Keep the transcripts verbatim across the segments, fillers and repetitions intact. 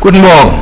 Guten Morgen.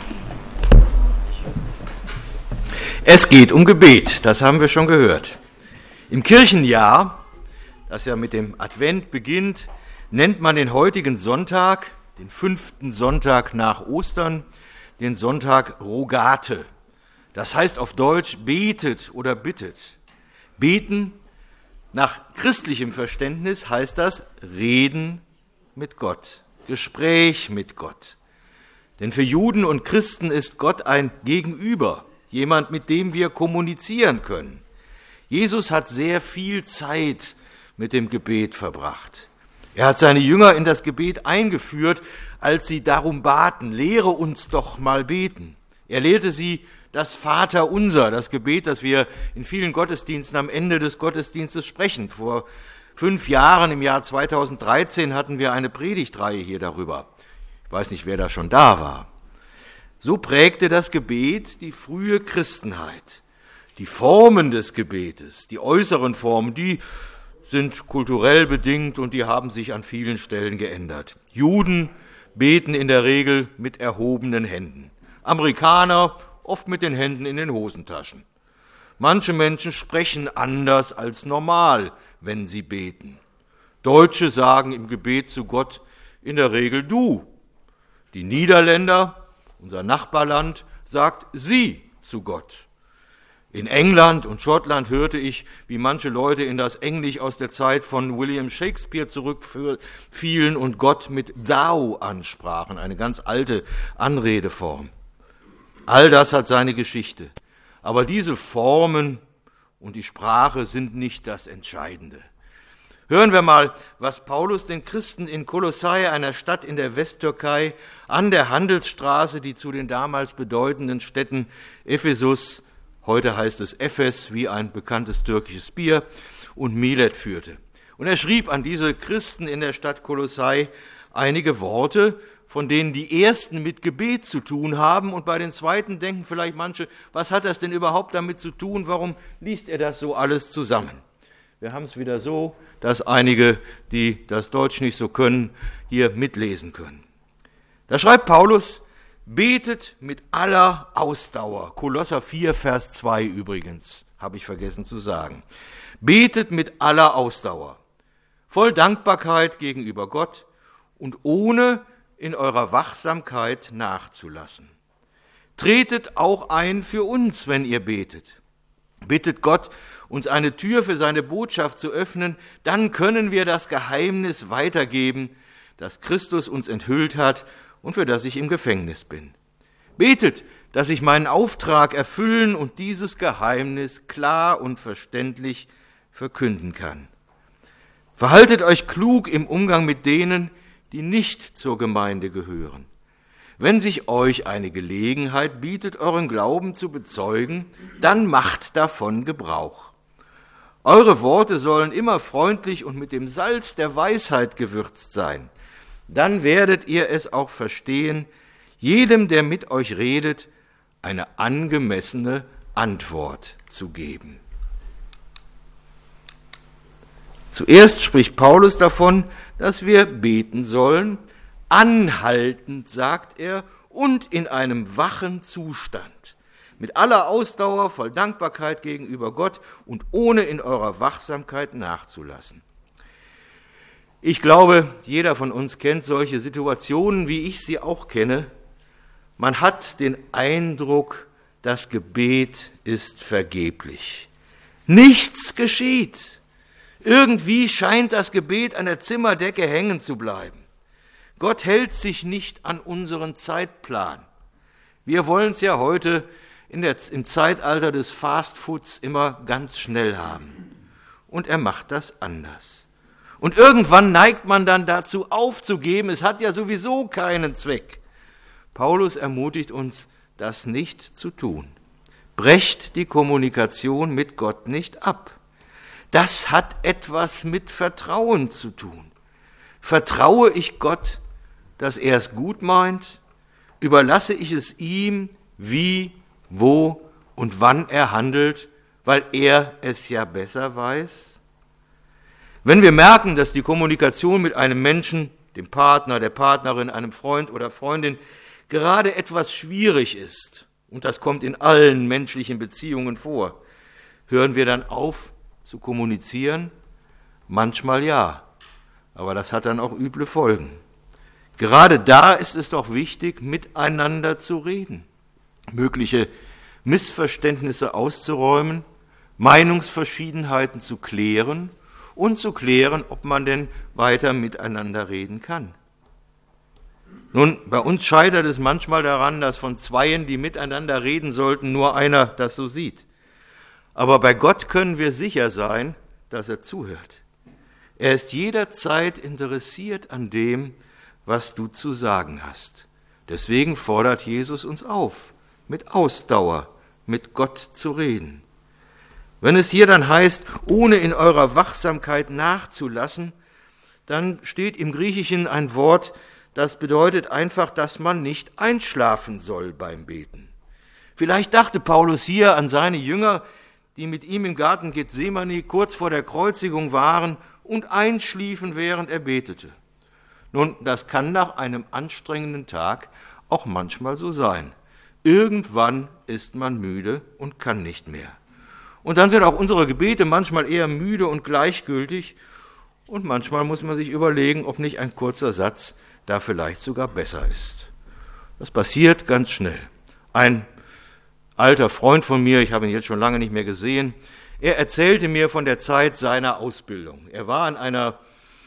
Es geht um Gebet, das haben wir schon gehört. Im Kirchenjahr, das ja mit dem Advent beginnt, nennt man den heutigen Sonntag, den fünften Sonntag nach Ostern, den Sonntag Rogate. Das heißt auf Deutsch betet oder bittet. Beten, nach christlichem Verständnis heißt das Reden mit Gott, Gespräch mit Gott. Denn für Juden und Christen ist Gott ein Gegenüber, jemand, mit dem wir kommunizieren können. Jesus hat sehr viel Zeit mit dem Gebet verbracht. Er hat seine Jünger in das Gebet eingeführt, als sie darum baten, lehre uns doch mal beten. Er lehrte sie das Vaterunser, das Gebet, das wir in vielen Gottesdiensten am Ende des Gottesdienstes sprechen. Vor fünf Jahren, im Jahr zweitausenddreizehn, hatten wir eine Predigtreihe hier darüber. Ich weiß nicht, wer da schon da war. So prägte das Gebet die frühe Christenheit. Die Formen des Gebetes, die äußeren Formen, die sind kulturell bedingt und die haben sich an vielen Stellen geändert. Juden beten in der Regel mit erhobenen Händen. Amerikaner oft mit den Händen in den Hosentaschen. Manche Menschen sprechen anders als normal, wenn sie beten. Deutsche sagen im Gebet zu Gott in der Regel du. Die Niederländer, unser Nachbarland, sagt sie zu Gott. In England und Schottland hörte ich, wie manche Leute in das Englisch aus der Zeit von William Shakespeare zurückfielen und Gott mit thou ansprachen, eine ganz alte Anredeform. All das hat seine Geschichte. Aber diese Formen und die Sprache sind nicht das Entscheidende. Hören wir mal, was Paulus den Christen in Kolossai, einer Stadt in der Westtürkei, an der Handelsstraße, die zu den damals bedeutenden Städten Ephesus, heute heißt es Efes, wie ein bekanntes türkisches Bier, und Milet führte. Und er schrieb an diese Christen in der Stadt Kolossai einige Worte, von denen die ersten mit Gebet zu tun haben, und bei den zweiten denken vielleicht manche, was hat das denn überhaupt damit zu tun, warum liest er das so alles zusammen? Wir haben es wieder so, dass einige, die das Deutsch nicht so können, hier mitlesen können. Da schreibt Paulus, betet mit aller Ausdauer. Kolosser vier, Vers zwei übrigens, habe ich vergessen zu sagen. Betet mit aller Ausdauer, voll Dankbarkeit gegenüber Gott und ohne in eurer Wachsamkeit nachzulassen. Tretet auch ein für uns, wenn ihr betet. Bittet Gott, uns eine Tür für seine Botschaft zu öffnen, dann können wir das Geheimnis weitergeben, das Christus uns enthüllt hat und für das ich im Gefängnis bin. Betet, dass ich meinen Auftrag erfüllen und dieses Geheimnis klar und verständlich verkünden kann. Verhaltet euch klug im Umgang mit denen, die nicht zur Gemeinde gehören. Wenn sich euch eine Gelegenheit bietet, euren Glauben zu bezeugen, dann macht davon Gebrauch. Eure Worte sollen immer freundlich und mit dem Salz der Weisheit gewürzt sein. Dann werdet ihr es auch verstehen, jedem, der mit euch redet, eine angemessene Antwort zu geben. Zuerst spricht Paulus davon, dass wir beten sollen, anhaltend, sagt er, und in einem wachen Zustand, mit aller Ausdauer, voll Dankbarkeit gegenüber Gott und ohne in eurer Wachsamkeit nachzulassen. Ich glaube, jeder von uns kennt solche Situationen, wie ich sie auch kenne. Man hat den Eindruck, das Gebet ist vergeblich. Nichts geschieht. Irgendwie scheint das Gebet an der Zimmerdecke hängen zu bleiben. Gott hält sich nicht an unseren Zeitplan. Wir wollen es ja heute in der, im Zeitalter des Fastfoods immer ganz schnell haben. Und er macht das anders. Und irgendwann neigt man dann dazu aufzugeben, es hat ja sowieso keinen Zweck. Paulus ermutigt uns, das nicht zu tun. Brecht die Kommunikation mit Gott nicht ab. Das hat etwas mit Vertrauen zu tun. Vertraue ich Gott, dass er es gut meint? Überlasse ich es ihm, wie, wo und wann er handelt, weil er es ja besser weiß? Wenn wir merken, dass die Kommunikation mit einem Menschen, dem Partner, der Partnerin, einem Freund oder Freundin gerade etwas schwierig ist, und das kommt in allen menschlichen Beziehungen vor, hören wir dann auf zu kommunizieren? Manchmal ja, aber das hat dann auch üble Folgen. Gerade da ist es doch wichtig, miteinander zu reden, mögliche Missverständnisse auszuräumen, Meinungsverschiedenheiten zu klären und zu klären, ob man denn weiter miteinander reden kann. Nun, bei uns scheitert es manchmal daran, dass von Zweien, die miteinander reden sollten, nur einer das so sieht. Aber bei Gott können wir sicher sein, dass er zuhört. Er ist jederzeit interessiert an dem, was du zu sagen hast. Deswegen fordert Jesus uns auf, mit Ausdauer mit Gott zu reden. Wenn es hier dann heißt, ohne in eurer Wachsamkeit nachzulassen, dann steht im Griechischen ein Wort, das bedeutet einfach, dass man nicht einschlafen soll beim Beten. Vielleicht dachte Paulus hier an seine Jünger, die mit ihm im Garten Gethsemane kurz vor der Kreuzigung waren und einschliefen, während er betete. Nun, das kann nach einem anstrengenden Tag auch manchmal so sein. Irgendwann ist man müde und kann nicht mehr. Und dann sind auch unsere Gebete manchmal eher müde und gleichgültig. Und manchmal muss man sich überlegen, ob nicht ein kurzer Satz da vielleicht sogar besser ist. Das passiert ganz schnell. Ein alter Freund von mir, ich habe ihn jetzt schon lange nicht mehr gesehen, er erzählte mir von der Zeit seiner Ausbildung. Er war an einer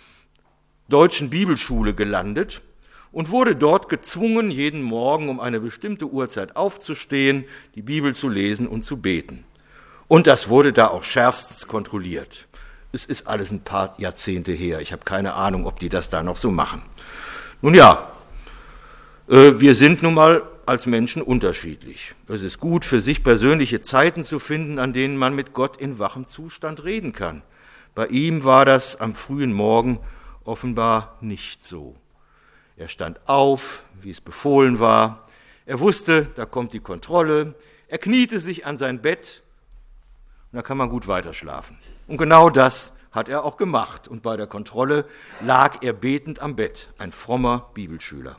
deutschen Bibelschule gelandet und wurde dort gezwungen, jeden Morgen um eine bestimmte Uhrzeit aufzustehen, die Bibel zu lesen und zu beten. Und das wurde da auch schärfstens kontrolliert. Es ist alles ein paar Jahrzehnte her. Ich habe keine Ahnung, ob die das da noch so machen. Nun ja, äh, wir sind nun mal als Menschen unterschiedlich. Es ist gut, für sich persönliche Zeiten zu finden, an denen man mit Gott in wachem Zustand reden kann. Bei ihm war das am frühen Morgen offenbar nicht so. Er stand auf, wie es befohlen war. Er wusste, da kommt die Kontrolle. Er kniete sich an sein Bett und da kann man gut weiterschlafen. Und genau das hat er auch gemacht. Und bei der Kontrolle lag er betend am Bett, ein frommer Bibelschüler.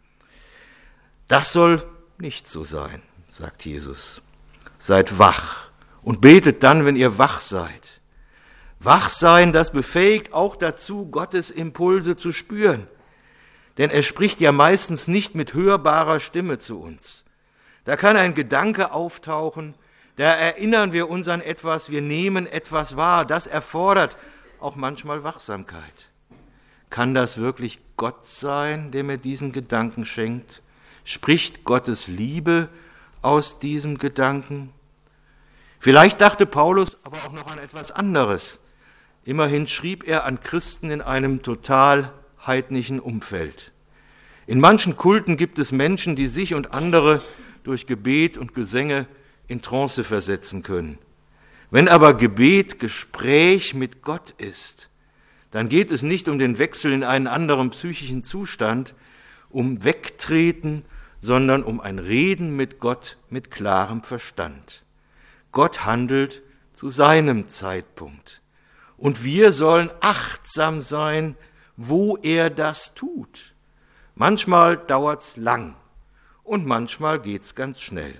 Das soll nicht so sein, sagt Jesus. Seid wach und betet dann, wenn ihr wach seid. Wach sein, das befähigt auch dazu, Gottes Impulse zu spüren. Denn er spricht ja meistens nicht mit hörbarer Stimme zu uns. Da kann ein Gedanke auftauchen, da erinnern wir uns an etwas, wir nehmen etwas wahr. Das erfordert auch manchmal Wachsamkeit. Kann das wirklich Gott sein, der mir diesen Gedanken schenkt? Spricht Gottes Liebe aus diesem Gedanken? Vielleicht dachte Paulus aber auch noch an etwas anderes. Immerhin schrieb er an Christen in einem total heidnischen Umfeld. In manchen Kulten gibt es Menschen, die sich und andere durch Gebet und Gesänge in Trance versetzen können. Wenn aber Gebet Gespräch mit Gott ist, dann geht es nicht um den Wechsel in einen anderen psychischen Zustand, um Wegtreten, sondern um ein Reden mit Gott mit klarem Verstand. Gott handelt zu seinem Zeitpunkt. Und wir sollen achtsam sein, wo er das tut. Manchmal dauert's lang und manchmal geht's ganz schnell.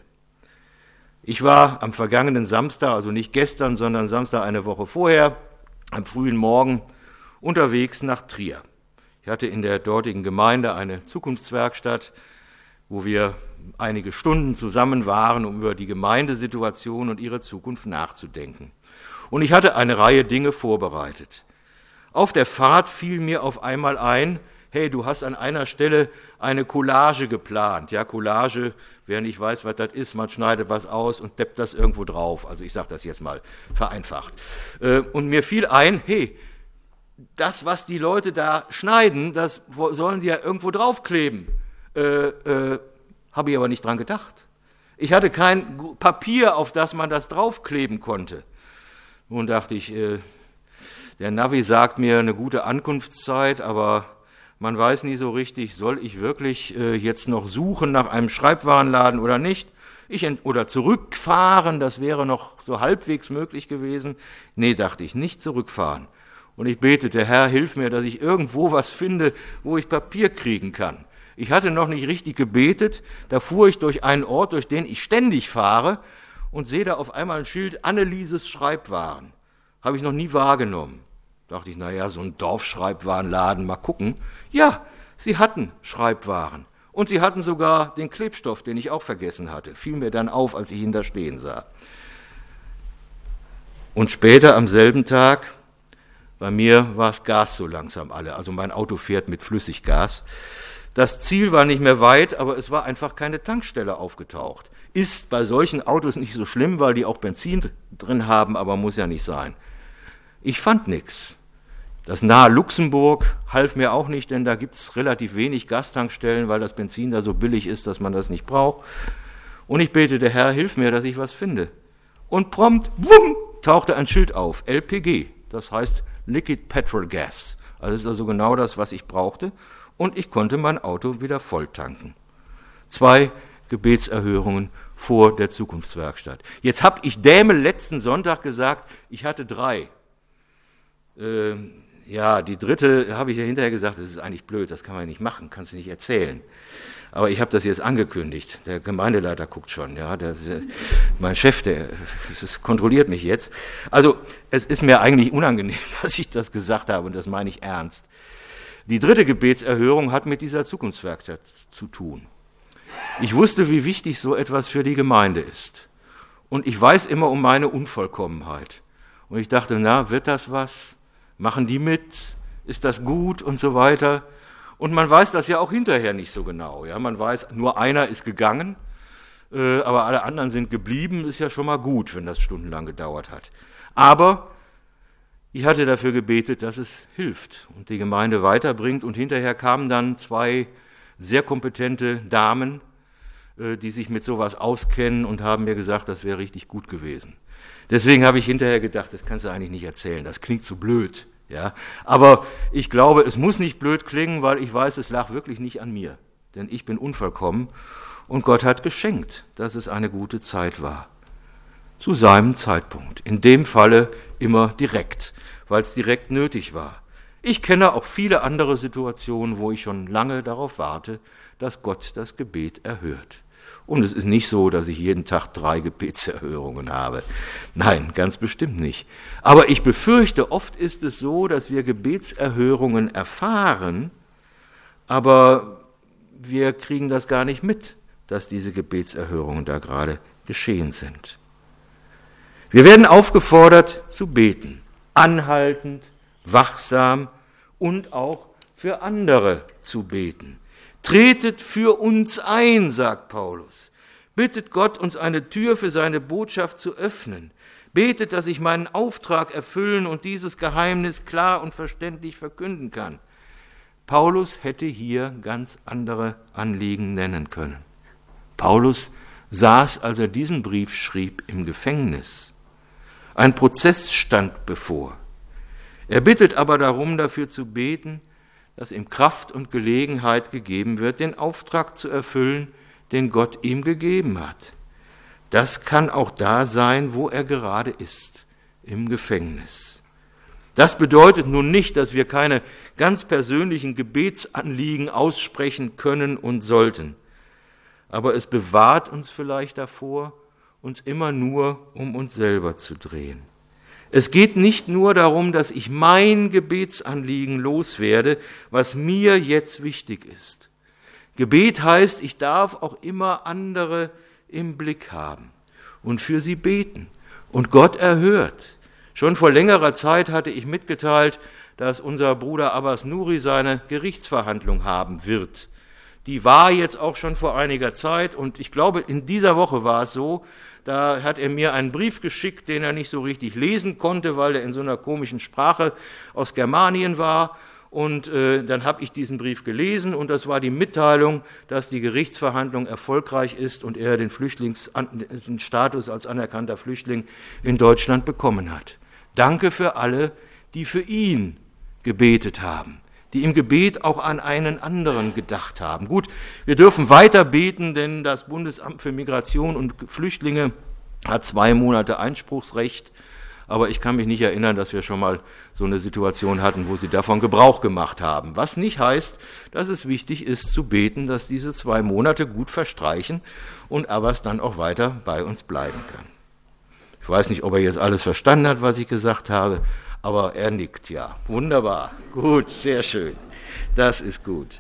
Ich war am vergangenen Samstag, also nicht gestern, sondern Samstag eine Woche vorher, am frühen Morgen unterwegs nach Trier. Ich hatte in der dortigen Gemeinde eine Zukunftswerkstatt, wo wir einige Stunden zusammen waren, um über die Gemeindesituation und ihre Zukunft nachzudenken. Und ich hatte eine Reihe Dinge vorbereitet. Auf der Fahrt fiel mir auf einmal ein, hey, du hast an einer Stelle eine Collage geplant. Ja, Collage, wer nicht weiß, was das ist, man schneidet was aus und deppt das irgendwo drauf. Also ich sage das jetzt mal vereinfacht. Und mir fiel ein, hey, das, was die Leute da schneiden, das sollen sie ja irgendwo draufkleben. Äh, äh, habe ich aber nicht dran gedacht. Ich hatte kein Papier, auf das man das draufkleben konnte. Nun dachte ich, äh, der Navi sagt mir eine gute Ankunftszeit, aber man weiß nie so richtig, soll ich wirklich äh, jetzt noch suchen nach einem Schreibwarenladen oder nicht? Ich ent- oder zurückfahren, das wäre noch so halbwegs möglich gewesen. Nee, dachte ich, nicht zurückfahren. Und ich betete, Herr, hilf mir, dass ich irgendwo was finde, wo ich Papier kriegen kann. Ich hatte noch nicht richtig gebetet, da fuhr ich durch einen Ort, durch den ich ständig fahre und sehe da auf einmal ein Schild, Annelieses Schreibwaren. Habe ich noch nie wahrgenommen. Dachte ich, naja, so ein Dorfschreibwarenladen, mal gucken. Ja, sie hatten Schreibwaren. Und sie hatten sogar den Klebstoff, den ich auch vergessen hatte. Fiel mir dann auf, als ich ihn da stehen sah. Und später am selben Tag, bei mir war es Gas so langsam alle. Also mein Auto fährt mit Flüssiggas. Das Ziel war nicht mehr weit, aber es war einfach keine Tankstelle aufgetaucht. Ist bei solchen Autos nicht so schlimm, weil die auch Benzin drin haben, aber muss ja nicht sein. Ich fand nichts. Das nahe Luxemburg half mir auch nicht, denn da gibt's relativ wenig Gastankstellen, weil das Benzin da so billig ist, dass man das nicht braucht. Und ich betete, Herr, hilf mir, dass ich was finde. Und prompt, wumm, tauchte ein Schild auf, L P G, das heißt Liquid Petrol Gas. Also das ist also genau das, was ich brauchte. Und ich konnte mein Auto wieder voll tanken. Zwei Gebetserhörungen vor der Zukunftswerkstatt. Jetzt habe ich Dämel letzten Sonntag gesagt, ich hatte drei. Äh, ja, die dritte habe ich ja hinterher gesagt, das ist eigentlich blöd, das kann man nicht machen, kannst du nicht erzählen. Aber ich habe das jetzt angekündigt. Der Gemeindeleiter guckt schon, ja, der, der, mein Chef, der das kontrolliert mich jetzt. Also es ist mir eigentlich unangenehm, dass ich das gesagt habe, und das meine ich ernst. Die dritte Gebetserhörung hat mit dieser Zukunftswerkstatt zu tun. Ich wusste, wie wichtig so etwas für die Gemeinde ist. Und ich weiß immer um meine Unvollkommenheit. Und ich dachte, na, wird das was? Machen die mit? Ist das gut? Und so weiter. Und man weiß das ja auch hinterher nicht so genau. Ja, man weiß, nur einer ist gegangen, äh, aber alle anderen sind geblieben. Ist ja schon mal gut, wenn das stundenlang gedauert hat. Aber ich hatte dafür gebetet, dass es hilft und die Gemeinde weiterbringt. Und hinterher kamen dann zwei sehr kompetente Damen, die sich mit sowas auskennen, und haben mir gesagt, das wäre richtig gut gewesen. Deswegen habe ich hinterher gedacht, das kannst du eigentlich nicht erzählen, das klingt so blöd. Ja? Aber ich glaube, es muss nicht blöd klingen, weil ich weiß, es lag wirklich nicht an mir. Denn ich bin unvollkommen und Gott hat geschenkt, dass es eine gute Zeit war. Zu seinem Zeitpunkt. In dem Falle immer direkt, weil es direkt nötig war. Ich kenne auch viele andere Situationen, wo ich schon lange darauf warte, dass Gott das Gebet erhört. Und es ist nicht so, dass ich jeden Tag drei Gebetserhörungen habe. Nein, ganz bestimmt nicht. Aber ich befürchte, oft ist es so, dass wir Gebetserhörungen erfahren, aber wir kriegen das gar nicht mit, dass diese Gebetserhörungen da gerade geschehen sind. Wir werden aufgefordert zu beten, anhaltend, wachsam und auch für andere zu beten. Tretet für uns ein, sagt Paulus. Bittet Gott, uns eine Tür für seine Botschaft zu öffnen. Betet, dass ich meinen Auftrag erfüllen und dieses Geheimnis klar und verständlich verkünden kann. Paulus hätte hier ganz andere Anliegen nennen können. Paulus saß, als er diesen Brief schrieb, im Gefängnis. Ein Prozess stand bevor. Er bittet aber darum, dafür zu beten, dass ihm Kraft und Gelegenheit gegeben wird, den Auftrag zu erfüllen, den Gott ihm gegeben hat. Das kann auch da sein, wo er gerade ist, im Gefängnis. Das bedeutet nun nicht, dass wir keine ganz persönlichen Gebetsanliegen aussprechen können und sollten. Aber es bewahrt uns vielleicht davor, uns immer nur um uns selber zu drehen. Es geht nicht nur darum, dass ich mein Gebetsanliegen loswerde, was mir jetzt wichtig ist. Gebet heißt, ich darf auch immer andere im Blick haben und für sie beten. Und Gott erhört. Schon vor längerer Zeit hatte ich mitgeteilt, dass unser Bruder Abbas Nuri seine Gerichtsverhandlung haben wird. Die war jetzt auch schon vor einiger Zeit, und ich glaube, in dieser Woche war es so, da hat er mir einen Brief geschickt, den er nicht so richtig lesen konnte, weil er in so einer komischen Sprache aus Germanien war. Und äh, dann habe ich diesen Brief gelesen, und das war die Mitteilung, dass die Gerichtsverhandlung erfolgreich ist und er den Flüchtlings, den Status als anerkannter Flüchtling in Deutschland bekommen hat. Danke für alle, die für ihn gebetet haben, die im Gebet auch an einen anderen gedacht haben. Gut, wir dürfen weiter beten, denn das Bundesamt für Migration und Flüchtlinge hat zwei Monate Einspruchsrecht. aber ich kann mich nicht erinnern, dass wir schon mal so eine Situation hatten, wo sie davon Gebrauch gemacht haben. Was nicht heißt, dass es wichtig ist zu beten, dass diese zwei Monate gut verstreichen und Abbas dann auch weiter bei uns bleiben kann. Ich weiß nicht, ob er jetzt alles verstanden hat, was ich gesagt habe, aber er nickt, ja. Wunderbar, gut, sehr schön. Das ist gut.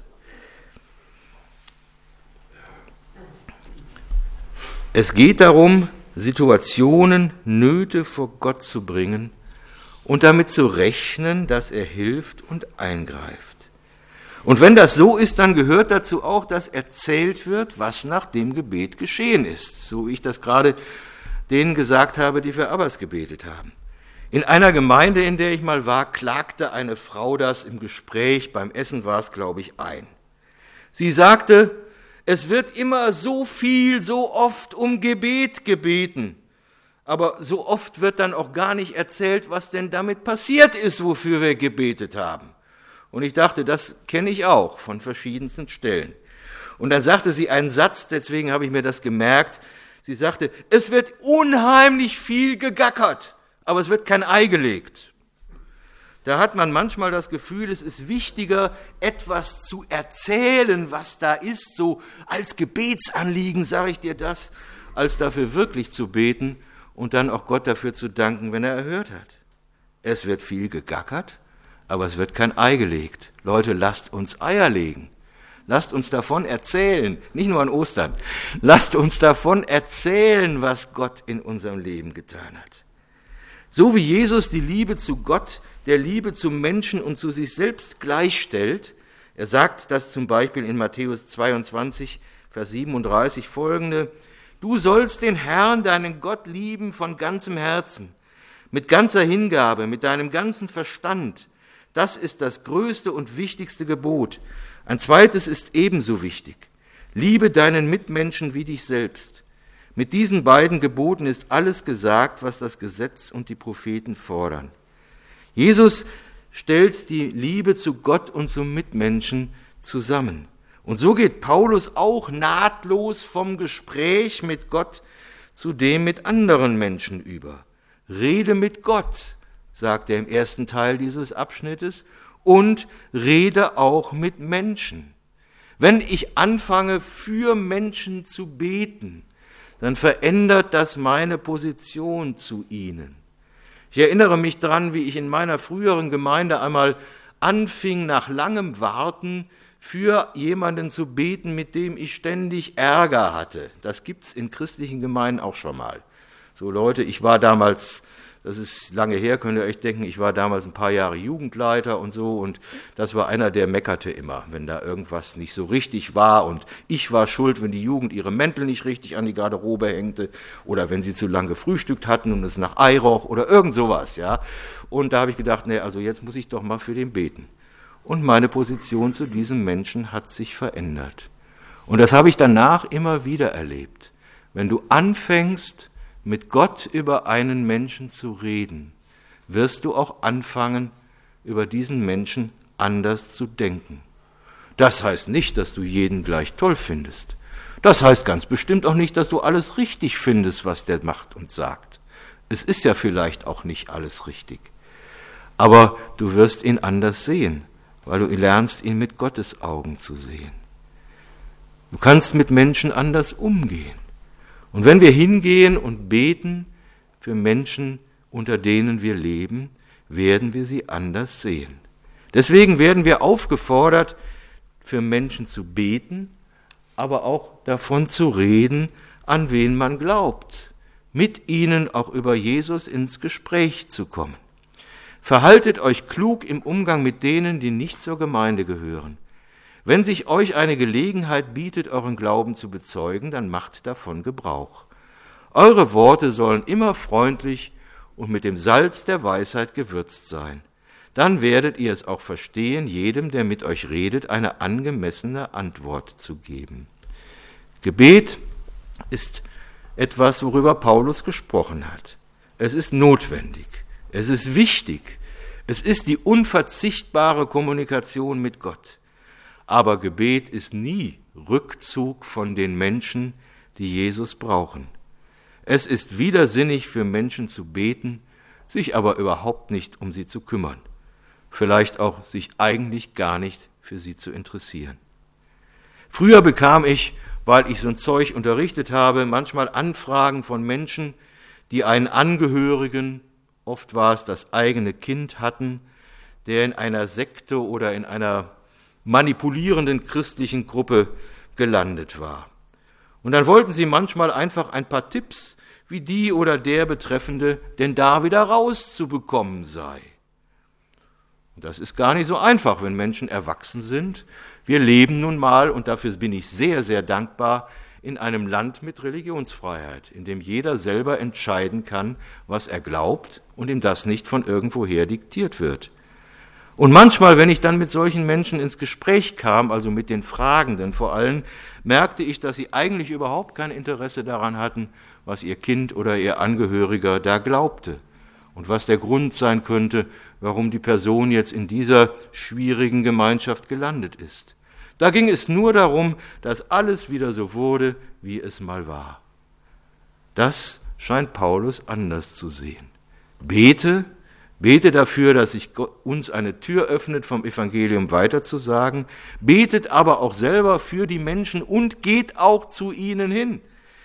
Es geht darum, Situationen, Nöte vor Gott zu bringen und damit zu rechnen, dass er hilft und eingreift. Und wenn das so ist, dann gehört dazu auch, dass erzählt wird, was nach dem Gebet geschehen ist, so wie ich das gerade denen gesagt habe, die für Abbas gebetet haben. In einer Gemeinde, in der ich mal war, klagte eine Frau das im Gespräch, beim Essen war es, glaube ich, ein. Sie sagte, es wird immer so viel, so oft um Gebet gebeten, aber so oft wird dann auch gar nicht erzählt, was denn damit passiert ist, wofür wir gebetet haben. Und ich dachte, das kenne ich auch von verschiedensten Stellen. Und dann sagte sie einen Satz, deswegen habe ich mir das gemerkt. Sie sagte, es wird unheimlich viel gegackert, aber es wird kein Ei gelegt. Da hat man manchmal das Gefühl, es ist wichtiger, etwas zu erzählen, was da ist, so als Gebetsanliegen, sage ich dir das, als dafür wirklich zu beten und dann auch Gott dafür zu danken, wenn er erhört hat. Es wird viel gegackert, aber es wird kein Ei gelegt. Leute, lasst uns Eier legen. Lasst uns davon erzählen, nicht nur an Ostern. Lasst uns davon erzählen, was Gott in unserem Leben getan hat. So wie Jesus die Liebe zu Gott der Liebe zum Menschen und zu sich selbst gleichstellt, er sagt das zum Beispiel in Matthäus zweiundzwanzig, Vers siebenunddreißig folgende, du sollst den Herrn, deinen Gott lieben von ganzem Herzen, mit ganzer Hingabe, mit deinem ganzen Verstand. Das ist das größte und wichtigste Gebot. Ein zweites ist ebenso wichtig. Liebe deinen Mitmenschen wie dich selbst. Mit diesen beiden Geboten ist alles gesagt, was das Gesetz und die Propheten fordern. Jesus stellt die Liebe zu Gott und zum Mitmenschen zusammen. Und so geht Paulus auch nahtlos vom Gespräch mit Gott zu dem mit anderen Menschen über. Rede mit Gott, sagt er im ersten Teil dieses Abschnittes, und rede auch mit Menschen. Wenn ich anfange, für Menschen zu beten, dann verändert das meine Position zu ihnen. Ich erinnere mich dran, wie ich in meiner früheren Gemeinde einmal anfing, nach langem Warten für jemanden zu beten, mit dem ich ständig Ärger hatte. Das gibt's in christlichen Gemeinden auch schon mal. So Leute, ich war damals, das ist lange her, könnt ihr euch denken, ich war damals ein paar Jahre Jugendleiter und so und das war einer, der meckerte immer, wenn da irgendwas nicht so richtig war und ich war schuld, wenn die Jugend ihre Mäntel nicht richtig an die Garderobe hängte oder wenn sie zu lange gefrühstückt hatten und es nach Ei roch oder irgend sowas, ja. Und da habe ich gedacht, nee, also jetzt muss ich doch mal für den beten. Und meine Position zu diesem Menschen hat sich verändert. Und das habe ich danach immer wieder erlebt. Wenn du anfängst, mit Gott über einen Menschen zu reden, wirst du auch anfangen, über diesen Menschen anders zu denken. Das heißt nicht, dass du jeden gleich toll findest. Das heißt ganz bestimmt auch nicht, dass du alles richtig findest, was der macht und sagt. Es ist ja vielleicht auch nicht alles richtig. Aber du wirst ihn anders sehen, weil du lernst, ihn mit Gottes Augen zu sehen. Du kannst mit Menschen anders umgehen. Und wenn wir hingehen und beten für Menschen, unter denen wir leben, werden wir sie anders sehen. Deswegen werden wir aufgefordert, für Menschen zu beten, aber auch davon zu reden, an wen man glaubt, mit ihnen auch über Jesus ins Gespräch zu kommen. Verhaltet euch klug im Umgang mit denen, die nicht zur Gemeinde gehören. Wenn sich euch eine Gelegenheit bietet, euren Glauben zu bezeugen, dann macht davon Gebrauch. Eure Worte sollen immer freundlich und mit dem Salz der Weisheit gewürzt sein. Dann werdet ihr es auch verstehen, jedem, der mit euch redet, eine angemessene Antwort zu geben. Gebet ist etwas, worüber Paulus gesprochen hat. Es ist notwendig, es ist wichtig, es ist die unverzichtbare Kommunikation mit Gott. Aber Gebet ist nie Rückzug von den Menschen, die Jesus brauchen. Es ist widersinnig für Menschen zu beten, sich aber überhaupt nicht um sie zu kümmern, vielleicht auch sich eigentlich gar nicht für sie zu interessieren. Früher bekam ich, weil ich so ein Zeug unterrichtet habe, manchmal Anfragen von Menschen, die einen Angehörigen, oft war es das eigene Kind, hatten, der in einer Sekte oder in einer manipulierenden christlichen Gruppe gelandet war. Und dann wollten sie manchmal einfach ein paar Tipps, wie die oder der Betreffende denn da wieder rauszubekommen sei. Und das ist gar nicht so einfach, wenn Menschen erwachsen sind. Wir leben nun mal, und dafür bin ich sehr, sehr dankbar, in einem Land mit Religionsfreiheit, in dem jeder selber entscheiden kann, was er glaubt und ihm das nicht von irgendwoher diktiert wird. Und manchmal, wenn ich dann mit solchen Menschen ins Gespräch kam, also mit den Fragenden vor allem, merkte ich, dass sie eigentlich überhaupt kein Interesse daran hatten, was ihr Kind oder ihr Angehöriger da glaubte und was der Grund sein könnte, warum die Person jetzt in dieser schwierigen Gemeinschaft gelandet ist. Da ging es nur darum, dass alles wieder so wurde, wie es mal war. Das scheint Paulus anders zu sehen. Bete, bete dafür, dass sich uns eine Tür öffnet, vom Evangelium weiterzusagen. Betet aber auch selber für die Menschen und geht auch zu ihnen hin.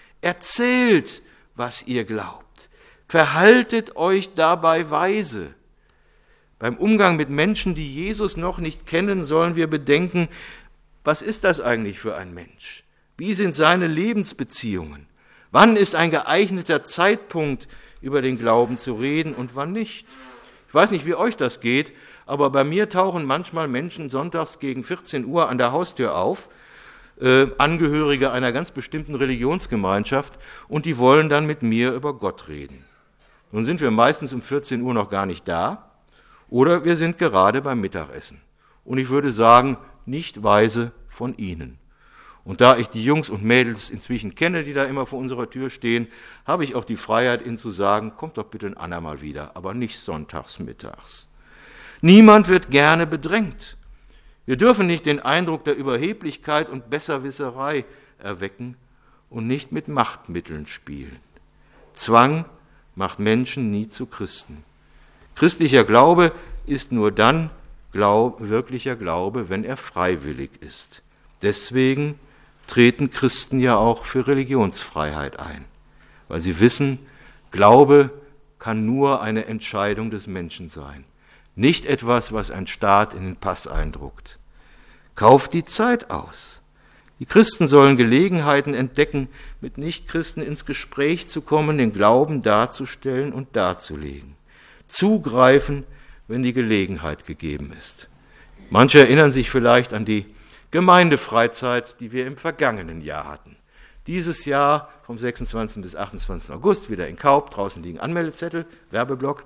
Erzählt, was ihr glaubt. Verhaltet euch dabei weise. Beim Umgang mit Menschen, die Jesus noch nicht kennen, sollen wir bedenken, was ist das eigentlich für ein Mensch? Wie sind seine Lebensbeziehungen? Wann ist ein geeigneter Zeitpunkt, über den Glauben zu reden und wann nicht? Ich weiß nicht, wie euch das geht, aber bei mir tauchen manchmal Menschen sonntags gegen vierzehn Uhr an der Haustür auf, äh, Angehörige einer ganz bestimmten Religionsgemeinschaft, und die wollen dann mit mir über Gott reden. Nun sind wir meistens um vierzehn Uhr noch gar nicht da, oder wir sind gerade beim Mittagessen. Und ich würde sagen, nicht weise von ihnen. Und da ich die Jungs und Mädels inzwischen kenne, die da immer vor unserer Tür stehen, habe ich auch die Freiheit, ihnen zu sagen, kommt doch bitte ein andermal wieder, aber nicht sonntags mittags. Niemand wird gerne bedrängt. Wir dürfen nicht den Eindruck der Überheblichkeit und Besserwisserei erwecken und nicht mit Machtmitteln spielen. Zwang macht Menschen nie zu Christen. Christlicher Glaube ist nur dann Glaub, wirklicher Glaube, wenn er freiwillig ist. Deswegen treten Christen ja auch für Religionsfreiheit ein, weil sie wissen, Glaube kann nur eine Entscheidung des Menschen sein, nicht etwas, was ein Staat in den Pass eindruckt. Kauft die Zeit aus. Die Christen sollen Gelegenheiten entdecken, mit Nichtchristen ins Gespräch zu kommen, den Glauben darzustellen und darzulegen. Zugreifen, wenn die Gelegenheit gegeben ist. Manche erinnern sich vielleicht an die Gemeindefreizeit, die wir im vergangenen Jahr hatten. Dieses Jahr vom sechsundzwanzigsten bis achtundzwanzigsten August wieder in Kaup, draußen liegen Anmeldezettel, Werbeblock.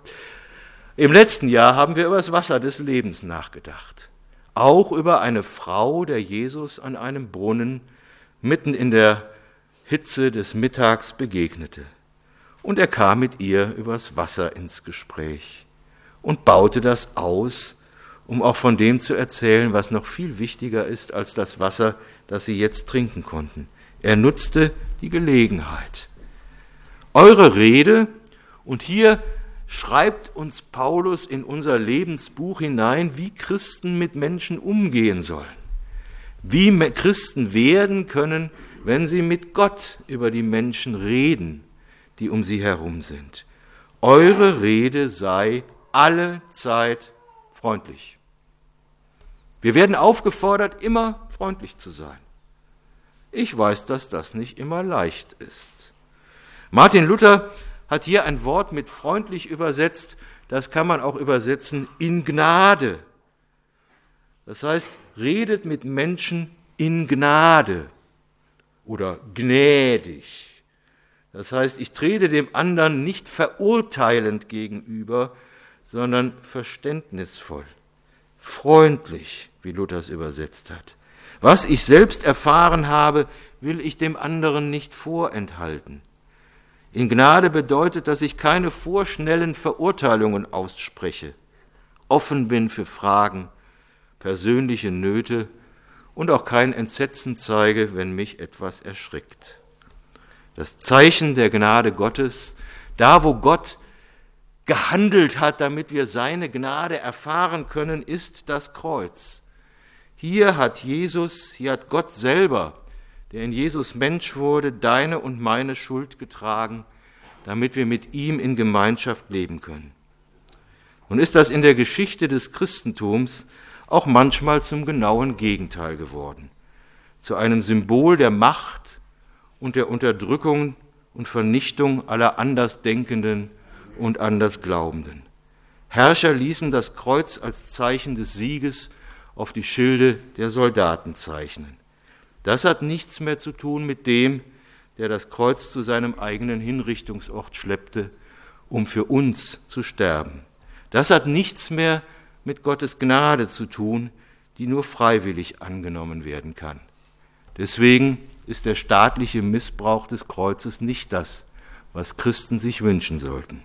Im letzten Jahr haben wir über das Wasser des Lebens nachgedacht. Auch über eine Frau, der Jesus an einem Brunnen mitten in der Hitze des Mittags begegnete. Und er kam mit ihr übers Wasser ins Gespräch und baute das aus, um auch von dem zu erzählen, was noch viel wichtiger ist als das Wasser, das sie jetzt trinken konnten. Er nutzte die Gelegenheit. Eure Rede, und hier schreibt uns Paulus in unser Lebensbuch hinein, wie Christen mit Menschen umgehen sollen, wie Christen werden können, wenn sie mit Gott über die Menschen reden, die um sie herum sind. Eure Rede sei alle Zeit freundlich. Wir werden aufgefordert, immer freundlich zu sein. Ich weiß, dass das nicht immer leicht ist. Martin Luther hat hier ein Wort mit freundlich übersetzt, das kann man auch übersetzen in Gnade. Das heißt, redet mit Menschen in Gnade oder gnädig. Das heißt, ich trete dem anderen nicht verurteilend gegenüber, sondern verständnisvoll, freundlich, wie Luther es übersetzt hat. Was ich selbst erfahren habe, will ich dem anderen nicht vorenthalten. In Gnade bedeutet, dass ich keine vorschnellen Verurteilungen ausspreche, offen bin für Fragen, persönliche Nöte und auch kein Entsetzen zeige, wenn mich etwas erschrickt. Das Zeichen der Gnade Gottes, da wo Gott gehandelt hat, damit wir seine Gnade erfahren können, ist das Kreuz. Hier hat Jesus, hier hat Gott selber, der in Jesus Mensch wurde, deine und meine Schuld getragen, damit wir mit ihm in Gemeinschaft leben können. Und ist das in der Geschichte des Christentums auch manchmal zum genauen Gegenteil geworden, zu einem Symbol der Macht und der Unterdrückung und Vernichtung aller Andersdenkenden und Andersglaubenden. Herrscher ließen das Kreuz als Zeichen des Sieges auf die Schilde der Soldaten zeichnen. Das hat nichts mehr zu tun mit dem, der das Kreuz zu seinem eigenen Hinrichtungsort schleppte, um für uns zu sterben. Das hat nichts mehr mit Gottes Gnade zu tun, die nur freiwillig angenommen werden kann. Deswegen ist der staatliche Missbrauch des Kreuzes nicht das, was Christen sich wünschen sollten.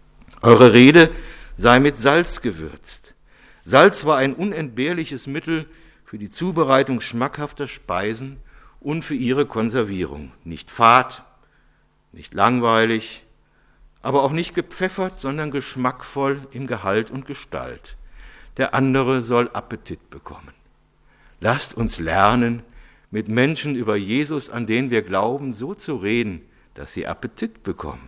Eure Rede sei mit Salz gewürzt. Salz war ein unentbehrliches Mittel für die Zubereitung schmackhafter Speisen und für ihre Konservierung. Nicht fad, nicht langweilig, aber auch nicht gepfeffert, sondern geschmackvoll in Gehalt und Gestalt. Der andere soll Appetit bekommen. Lasst uns lernen, mit Menschen über Jesus, an den wir glauben, so zu reden, dass sie Appetit bekommen.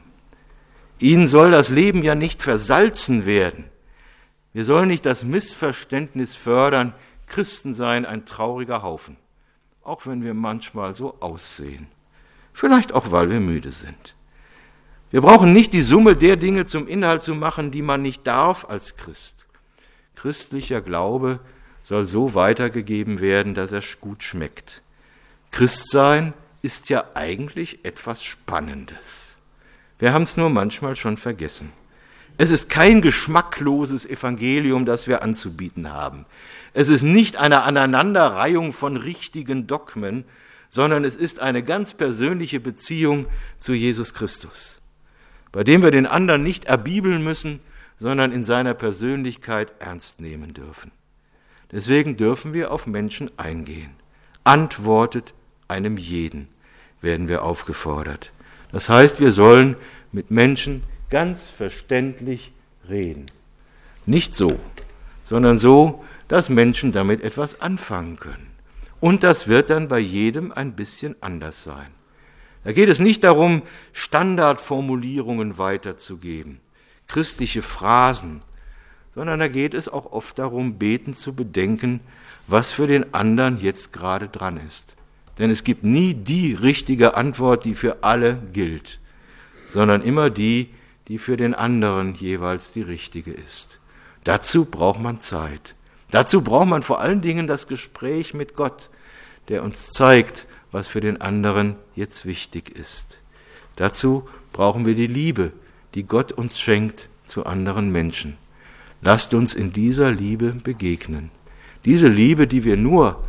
Ihnen soll das Leben ja nicht versalzen werden. Wir sollen nicht das Missverständnis fördern, Christen seien ein trauriger Haufen, auch wenn wir manchmal so aussehen. Vielleicht auch, weil wir müde sind. Wir brauchen nicht die Summe der Dinge zum Inhalt zu machen, die man nicht darf als Christ. Christlicher Glaube soll so weitergegeben werden, dass er gut schmeckt. Christsein ist ja eigentlich etwas Spannendes. Wir haben es nur manchmal schon vergessen. Es ist kein geschmackloses Evangelium, das wir anzubieten haben. Es ist nicht eine Aneinanderreihung von richtigen Dogmen, sondern es ist eine ganz persönliche Beziehung zu Jesus Christus, bei dem wir den anderen nicht erbibeln müssen, sondern in seiner Persönlichkeit ernst nehmen dürfen. Deswegen dürfen wir auf Menschen eingehen. Antwortet einem jeden, werden wir aufgefordert. Das heißt, wir sollen mit Menschen ganz verständlich reden. Nicht so, sondern so, dass Menschen damit etwas anfangen können. Und das wird dann bei jedem ein bisschen anders sein. Da geht es nicht darum, Standardformulierungen weiterzugeben, christliche Phrasen, sondern da geht es auch oft darum, beten zu bedenken, was für den anderen jetzt gerade dran ist. Denn es gibt nie die richtige Antwort, die für alle gilt, sondern immer die, die für den anderen jeweils die richtige ist. Dazu braucht man Zeit. Dazu braucht man vor allen Dingen das Gespräch mit Gott, der uns zeigt, was für den anderen jetzt wichtig ist. Dazu brauchen wir die Liebe, die Gott uns schenkt zu anderen Menschen. Lasst uns in dieser Liebe begegnen. Diese Liebe, die wir nur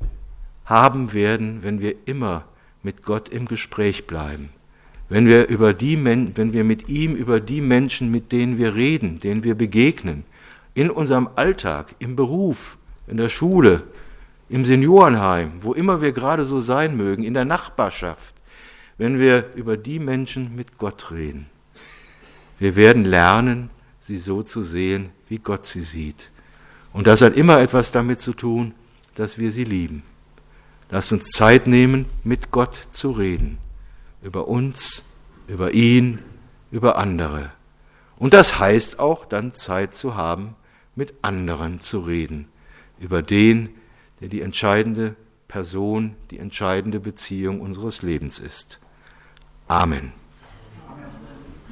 haben werden, wenn wir immer mit Gott im Gespräch bleiben. Wenn wir, über die, wenn wir mit ihm über die Menschen, mit denen wir reden, denen wir begegnen, in unserem Alltag, im Beruf, in der Schule, im Seniorenheim, wo immer wir gerade so sein mögen, in der Nachbarschaft, wenn wir über die Menschen mit Gott reden. Wir werden lernen, sie so zu sehen, wie Gott sie sieht. Und das hat immer etwas damit zu tun, dass wir sie lieben. Lasst uns Zeit nehmen, mit Gott zu reden. Über uns, über ihn, über andere. Und das heißt auch, dann Zeit zu haben, mit anderen zu reden. Über den, der die entscheidende Person, die entscheidende Beziehung unseres Lebens ist. Amen.